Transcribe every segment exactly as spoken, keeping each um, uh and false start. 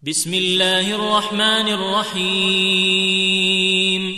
بسم الله الرحمن الرحيم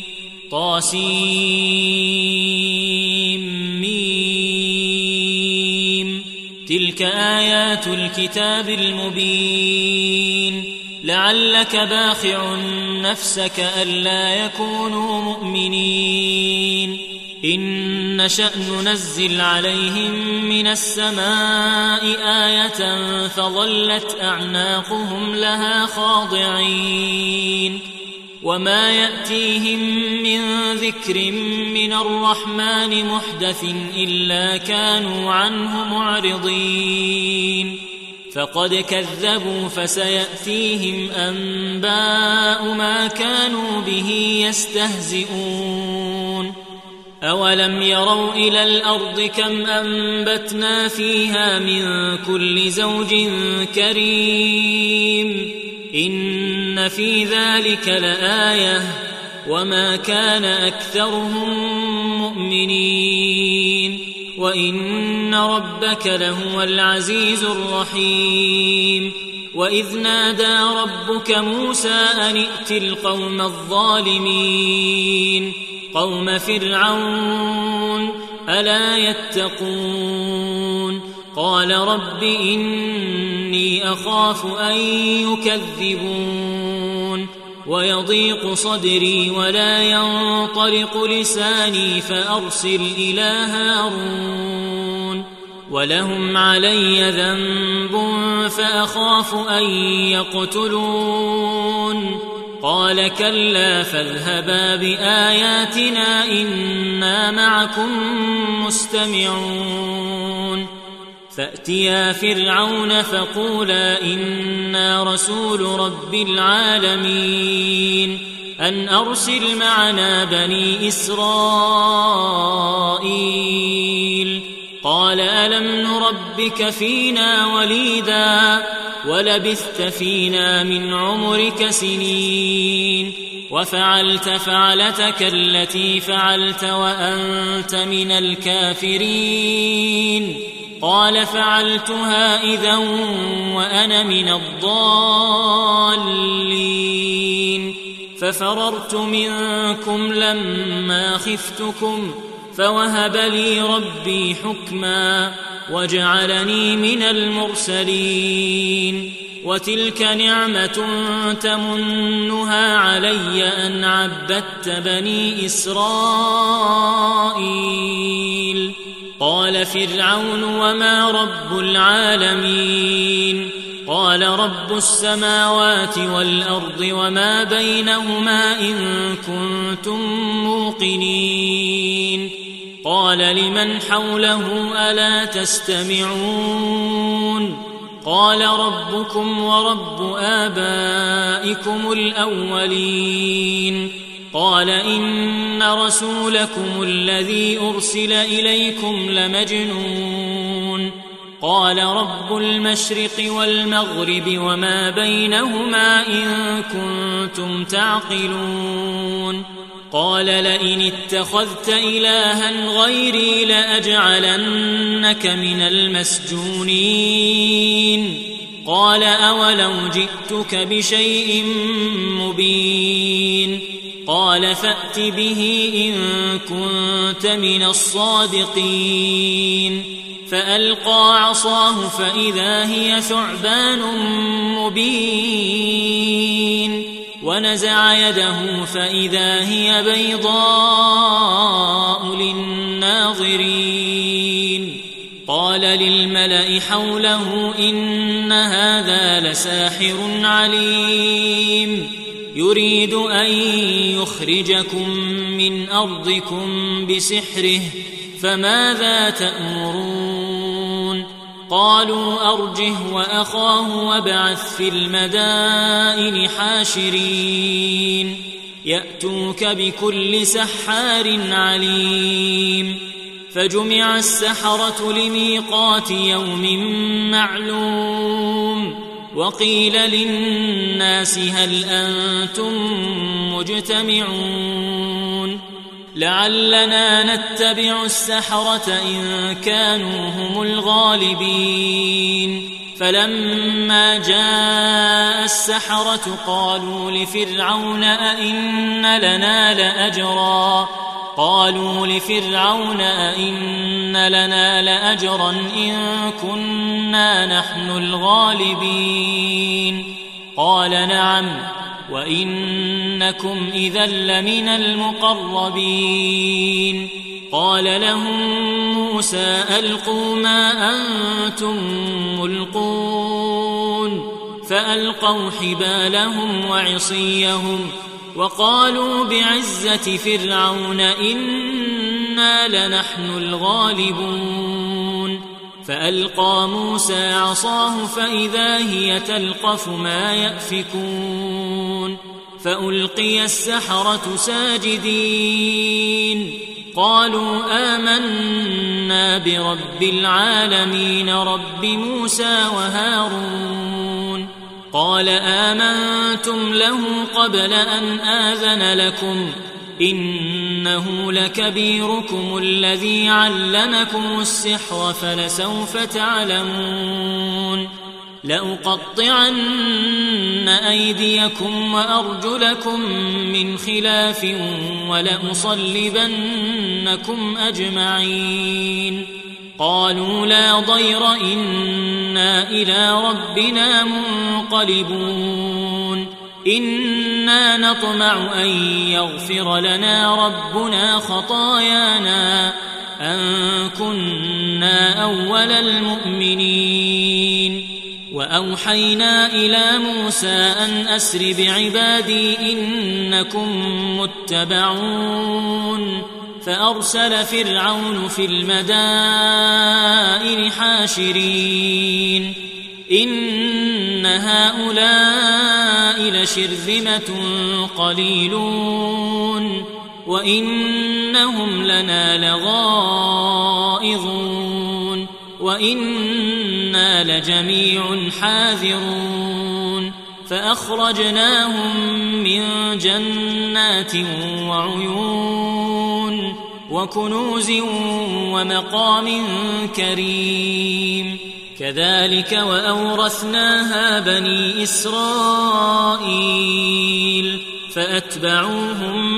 طاسيم تلك آيات الكتاب المبين لعلك باخع نفسك ألا يكونوا مؤمنين إن نشأ ننزل عليهم من السماء آية فظلت أعناقهم لها خاضعين وما يأتيهم من ذكر من الرحمن محدث إلا كانوا عنه معرضين فقد كذبوا فسيأتيهم أنباء ما كانوا به يستهزئون أولم يروا إلى الأرض كم أنبتنا فيها من كل زوج كريم إن في ذلك لآية وما كان أكثرهم مؤمنين وإن ربك لهو العزيز الرحيم وإذ نادى ربك موسى أن ائت القوم الظالمين قوم فرعون ألا يتقون قال رب إني أخاف أن يكذبون ويضيق صدري ولا ينطلق لساني فأرسل إلى هارون ولهم علي ذنب فأخاف أن يقتلون قال كلا فاذهبا بآياتنا إنا معكم مستمعون فأتيا فرعون فقولا إنا رسول رب العالمين أن أرسل معنا بني إسرائيل قال ألم نربك فينا وليدا ولبثت فينا من عمرك سنين وفعلت فعلتك التي فعلت وأنت من الكافرين قال فعلتها إذا وأنا من الضالين ففررت منكم لما خفتكم فوهب لي ربي حكما وجعلني من المرسلين وتلك نعمة تمنها علي أن عبدت بني إسرائيل قال فرعون وما رب العالمين قال رب السماوات والأرض وما بينهما إن كنتم موقنين قال لمن حوله ألا تستمعون قال ربكم ورب آبائكم الأولين قال إن رسولكم الذي أرسل إليكم لمجنون قال رب المشرق والمغرب وما بينهما إن كنتم تعقلون قال لئن اتخذت إلها غيري لأجعلنك من المسجونين قال أولو جئتك بشيء مبين قال فأت به إن كنت من الصادقين فألقى عصاه فإذا هي ثعبان مبين ونزع يده فإذا هي بيضاء للناظرين قال للملأ حوله إن هذا لساحر عليم يريد أن يخرجكم من أرضكم بسحره فماذا تأمرون قالوا أرجه وأخاه وابعث في المدائن حاشرين يأتوك بكل سحار عليم فجمع السحرة لميقات يوم معلوم وقيل للناس هل أنتم مجتمعون لعلنا نتبع السحرة إن كانوا هم الغالبين فلما جاء السحرة قالوا لفرعون أئن لنا لأجرا قالوا لفرعون أئن لنا لأجرا إن كنا نحن الغالبين قال نعم وإنكم إذا لمن المقربين قال لهم موسى ألقوا ما أنتم ملقون فألقوا حبالهم وعصيهم وقالوا بعزة فرعون إنا لنحن الغالبون فألقى موسى عصاه فإذا هي تلقف ما يأفكون فألقي السحرة ساجدين قالوا آمنا برب العالمين رب موسى وهارون قال آمنتم له قبل أن آذن لكم إنه لكبيركم الذي علمكم السحر فلسوف تعلمون لأقطعن أيديكم وأرجلكم من خلاف ولأصلبنكم أجمعين قالوا لا ضير إنا إلى ربنا منقلبون إنا نطمع أن يغفر لنا ربنا خطايانا أن كنا أول المؤمنين وأوحينا إلى موسى أن أسر بعبادي إنكم متبعون فأرسل فرعون في المدائن حاشرين إن هؤلاء لشرذمة قليلون وإنهم لنا لغائظون وإنا لجميع حاذرون فأخرجناهم من جنات وعيون وكنوز ومقام كريم كذلك وأورثناها بني إسرائيل فأتبعوهم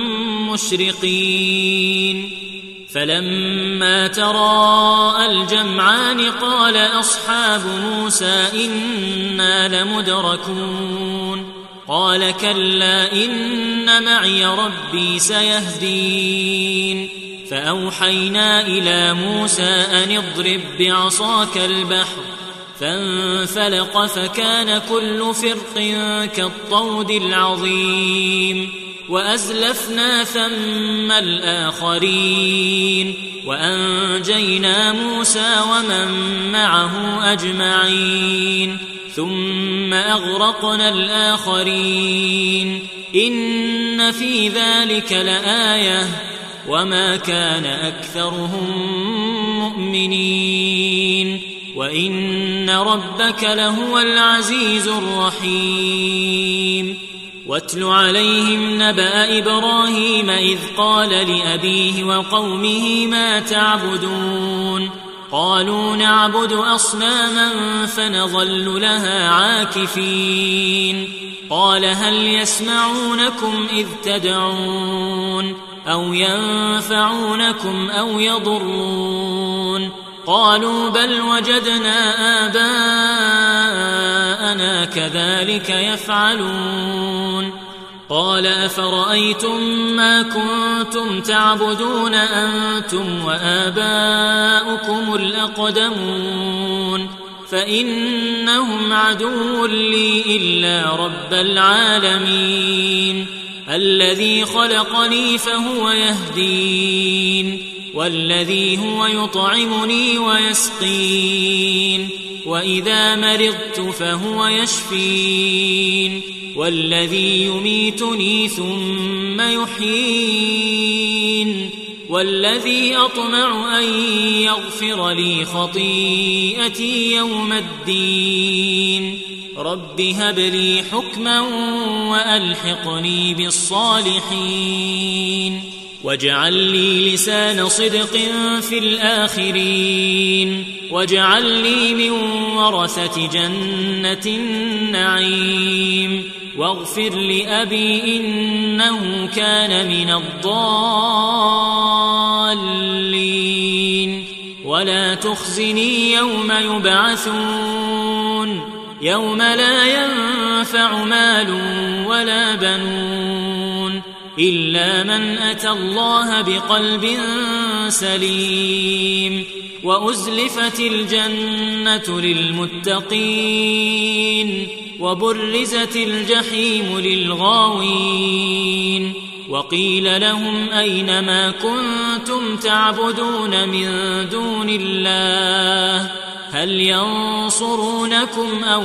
مشرقين فلما تراءى الجمعان قال أصحاب موسى إنا لمدركون قال كلا إن معي ربي سيهدين فأوحينا إلى موسى أن اضرب بعصاك البحر فانفلق فكان كل فرق كالطود العظيم وأزلفنا ثم الآخرين وأنجينا موسى ومن معه أجمعين ثم أغرقنا الآخرين إن في ذلك لآية وما كان أكثرهم مؤمنين وإن ربك لهو العزيز الرحيم واتل عليهم نبأ إبراهيم إذ قال لأبيه وقومه ما تعبدون قالوا نعبد أصناما فنظل لها عاكفين قال هل يسمعونكم إذ تدعون أو ينفعونكم أو يضرون قالوا بل وجدنا آباءنا كذلك يفعلون قال أفرأيتم ما كنتم تعبدون أنتم وآباؤكم الأقدمون فإنهم عدو لي إلا رب العالمين الذي خلقني فهو يهدين والذي هو يطعمني ويسقين وإذا مرضت فهو يشفين والذي يميتني ثم يحيين والذي أطمع أن يغفر لي خطيئتي يوم الدين رب هب لي حكما وألحقني بالصالحين واجعل لي لسان صدق في الآخرين واجعل لي من ورثة جنة النعيم واغفر لأبي إنه كان من الضالين ولا تخزني يوم يبعثون يوم لا ينفع مال ولا بنون إلا من أتى الله بقلب سليم وأزلفت الجنة للمتقين وبرزت الجحيم للغاوين وقيل لهم أين ما كنتم تعبدون من دون الله هل ينصرونكم أو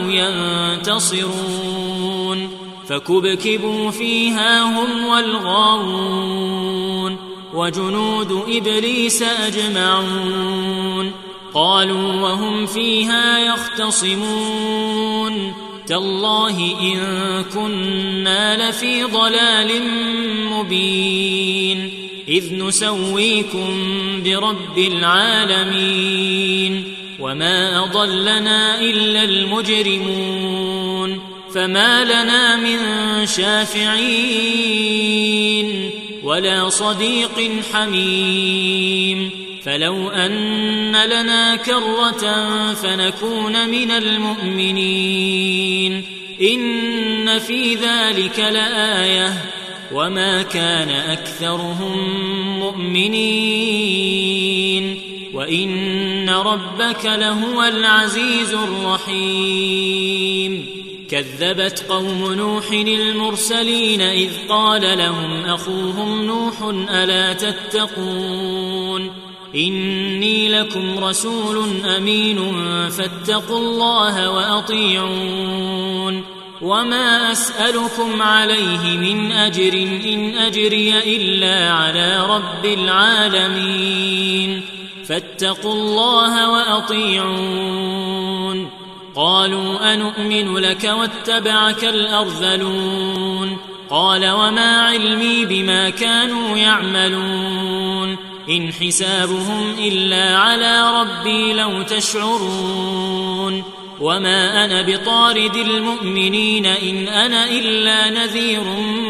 ينتصرون فكبكبوا فيها هم والغاوون وجنود إبليس أجمعون قالوا وهم فيها يختصمون تالله إن كنا لفي ضلال مبين إذ نسويكم برب العالمين وما أضلنا إلا المجرمون فما لنا من شافعين ولا صديق حميم فلو أن لنا كرة فنكون من المؤمنين إن في ذلك لآية وما كان أكثرهم مؤمنين وإن ربك لهو العزيز الرحيم كذبت قوم نوح المرسلين إذ قال لهم أخوهم نوح ألا تتقون إني لكم رسول أمين فاتقوا الله وأطيعون وما أسألكم عليه من أجر إن أجري إلا على رب العالمين فاتقوا الله وأطيعون قالوا أنؤمن لك واتبعك الأرذلون قال وما علمي بما كانوا يعملون إن حسابهم إلا على ربي لو تشعرون وما أنا بطارد المؤمنين إن أنا إلا نذير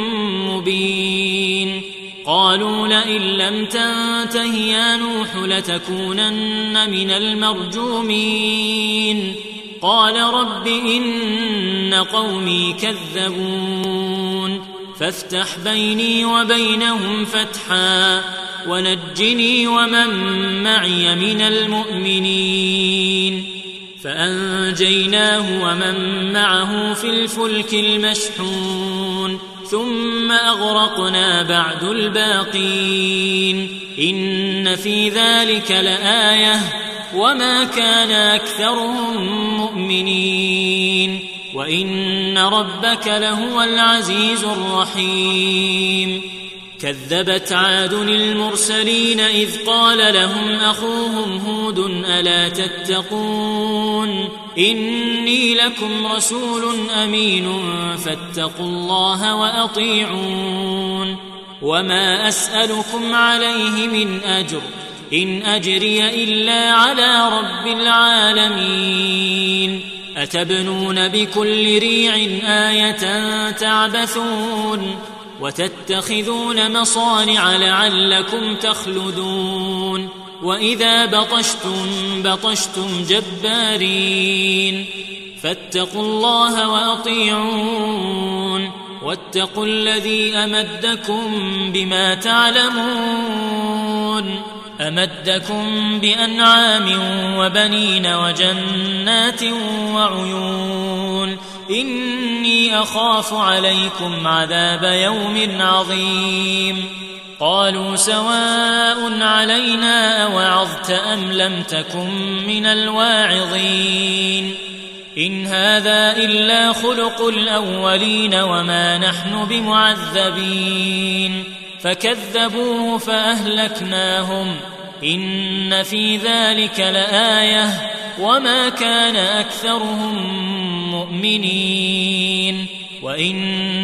مبين قالوا لئن لم تنته يا نوح لتكونن من المرجومين قال رب إن قومي كذبون فافتح بيني وبينهم فتحا ونجني ومن معي من المؤمنين فأنجيناه ومن معه في الفلك المشحون ثم أغرقنا بعد الباقين إن في ذلك لآية وما كان أكثرهم مؤمنين وإن ربك لهو العزيز الرحيم كذبت عاد المرسلين إذ قال لهم أخوهم هود ألا تتقون إني لكم رسول أمين فاتقوا الله وأطيعون وما أسألكم عليه من أجر إن أجري إلا على رب العالمين أتبنون بكل ريع آية تعبثون وتتخذون مصانع لعلكم تخلدون وإذا بطشتم بطشتم جبارين فاتقوا الله وأطيعون واتقوا الذي أمدكم بما تعلمون أمدكم بأنعام وبنين وجنات وعيون إني أخاف عليكم عذاب يوم عظيم قالوا سواء علينا أوعظت أم لم تكن من الواعظين إن هذا إلا خلق الأولين وما نحن بمعذبين فكذبوه فأهلكناهم إن في ذلك لآية وما كان أكثرهم مؤمنين وإن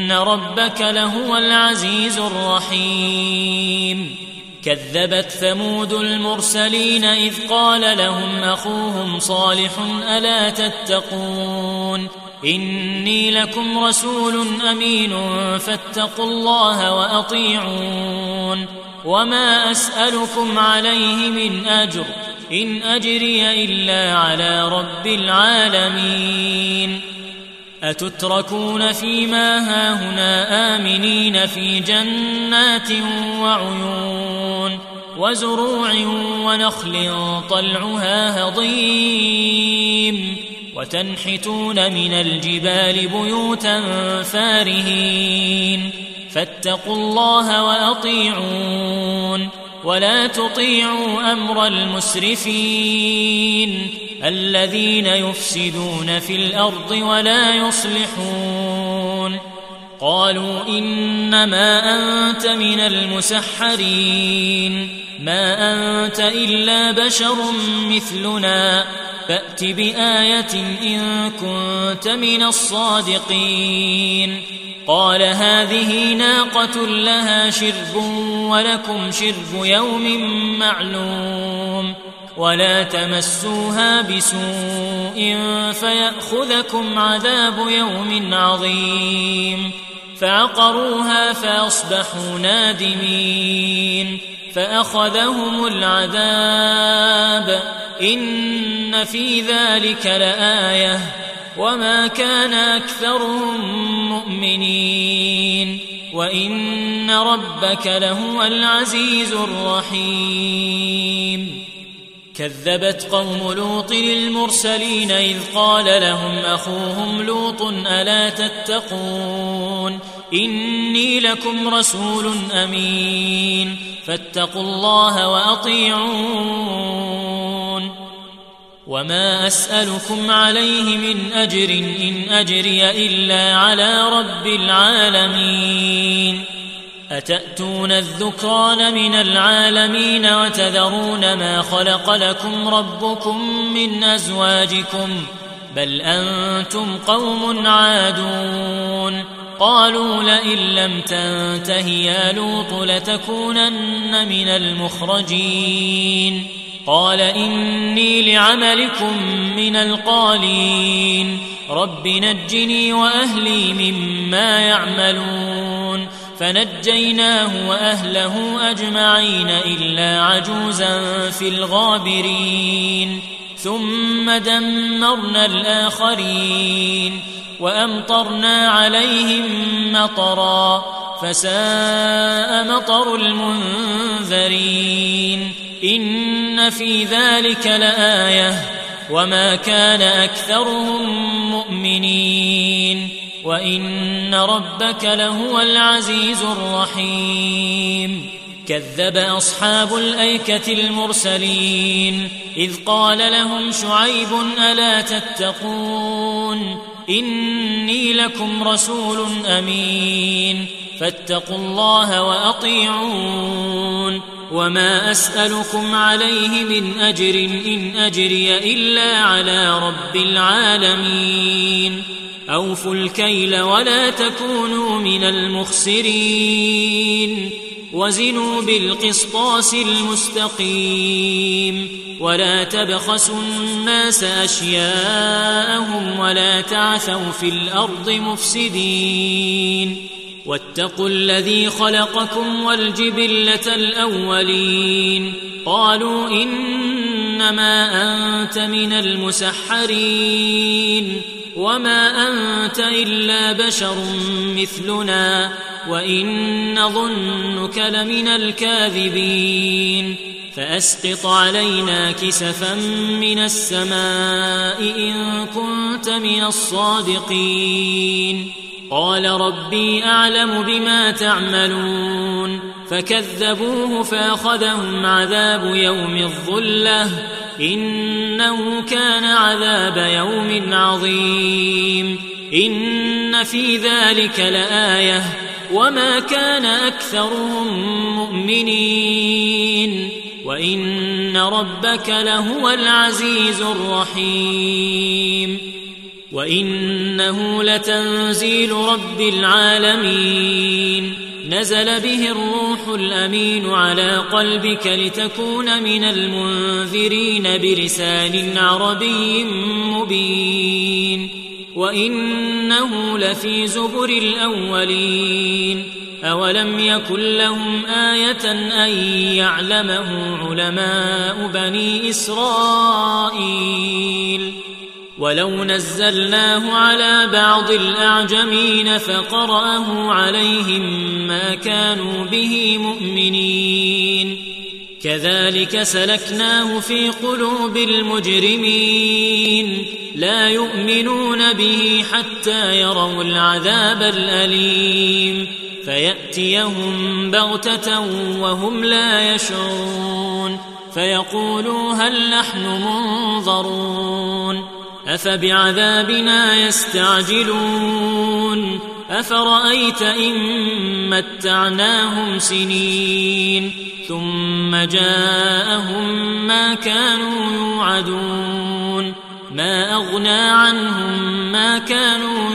وإن ربك لهو العزيز الرحيم كذبت ثمود المرسلين إذ قال لهم أخوهم صالح ألا تتقون إني لكم رسول أمين فاتقوا الله وأطيعون وما أسألكم عليه من أجر إن أجري إلا على رب العالمين أتتركون فيما هاهنا آمنين في جنات وعيون وزروع ونخل طلعها هضيم وتنحتون من الجبال بيوتا فارهين فاتقوا الله وأطيعون ولا تطيعوا أمر المسرفين الذين يفسدون في الأرض ولا يصلحون قالوا إنما أنت من المسحرين ما أنت إلا بشر مثلنا فأت بآية إن كنت من الصادقين قال هذه ناقة لها شرب ولكم شرب يوم معلوم ولا تمسوها بسوء فيأخذكم عذاب يوم عظيم فعقروها فأصبحوا نادمين فأخذهم العذاب إن في ذلك لآية وما كان أكثرهم مؤمنين وإن ربك لهو العزيز الرحيم كذبت قوم لوط المرسلين إذ قال لهم أخوهم لوط ألا تتقون إني لكم رسول أمين فاتقوا الله وأطيعون وما أسألكم عليه من أجر إن أجري إلا على رب العالمين أتأتون الذكران من العالمين وتذرون ما خلق لكم ربكم من أزواجكم بل أنتم قوم عادون قالوا لئن لم تنته يا لوط لتكونن من المخرجين قال إني لعملكم من القالين رب نجني وأهلي مما يعملون فنجيناه وأهله أجمعين إلا عجوزا في الغابرين ثم دمرنا الآخرين وأمطرنا عليهم مطرا فساء مطر المنذرين إن في ذلك لآية وما كان أكثرهم مؤمنين وإن ربك لهو العزيز الرحيم كذب أصحاب الأيكة المرسلين إذ قال لهم شعيب ألا تتقون إني لكم رسول أمين فاتقوا الله وأطيعون وما أسألكم عليه من أجر إن أجري إلا على رب العالمين أوفوا الكيل ولا تكونوا من المخسرين وزنوا بالقسطاس المستقيم ولا تبخسوا الناس أشياءهم ولا تعثوا في الأرض مفسدين واتقوا الذي خلقكم والجبلة الأولين قالوا إنما أنت من المسحرين وما أنت إلا بشر مثلنا وإن ظنك لمن الكاذبين فأسقط علينا كسفا من السماء إن كنت من الصادقين قال ربي أعلم بما تعملون فكذبوه فأخذهم عذاب يوم الظلة إنه كان عذاب يوم عظيم إن في ذلك لآية وما كان أكثرهم مؤمنين وإن ربك لهو العزيز الرحيم وإنه لتنزيل رب العالمين نزل به الروح الأمين على قلبك لتكون من المنذرين بلسان عربي مبين وإنه لفي زبر الأولين أولم يكن لهم آية أن يعلمه علماء بني إسرائيل ولو نزلناه على بعض الأعجمين فقرأه عليهم ما كانوا به مؤمنين كذلك سلكناه في قلوب المجرمين لا يؤمنون به حتى يروا العذاب الأليم فيأتيهم بغتة وهم لا يشعرون فيقولوا هل نحن منظرون أفبعذابنا يستعجلون أفرأيت إن متعناهم سنين ثم جاءهم ما كانوا يوعدون ما أغنى عنهم ما كانوا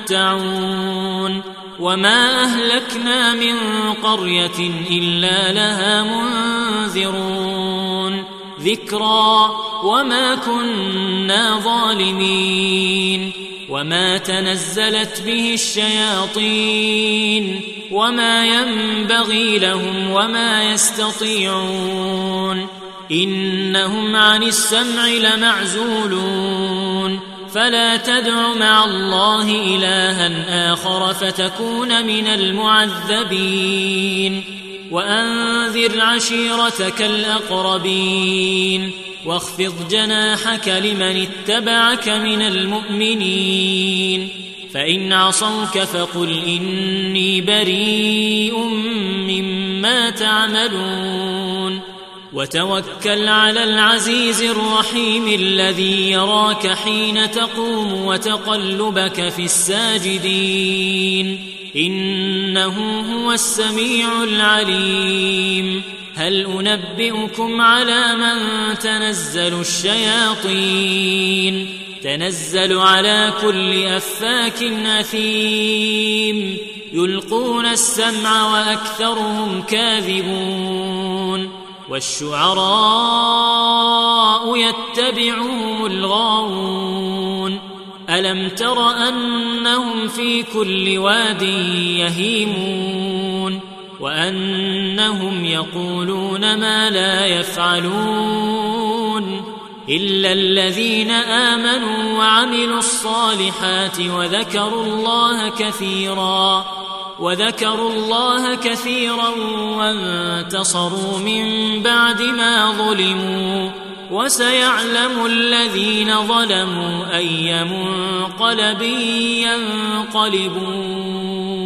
يمتعون وما أهلكنا من قرية إلا لها منذرون ذكرى وما كنا ظالمين وما تنزلت به الشياطين وما ينبغي لهم وما يستطيعون إنهم عن السمع لمعزولون فلا تدع مع الله إلها آخر فتكون من المعذبين وأنذر عشيرتك الأقربين واخفض جناحك لمن اتبعك من المؤمنين فإن عصوك فقل إني بريء مما تعملون وتوكل على العزيز الرحيم الذي يراك حين تقوم وتقلبك في الساجدين إنه هو السميع العليم هل أنبئكم على من تنزل الشياطين تنزل على كل أفاك أثيم يلقون السمع وأكثرهم كاذبون والشعراء يتبعهم الغاوون ألم تر أنهم في كل واد يهيمون وأنهم يقولون ما لا يفعلون إلا الذين آمنوا وعملوا الصالحات وذكروا الله كثيرا وذكروا الله كثيرا وانتصروا من بعد ما ظلموا وسيعلم الذين ظلموا أي منقلب ينقلبون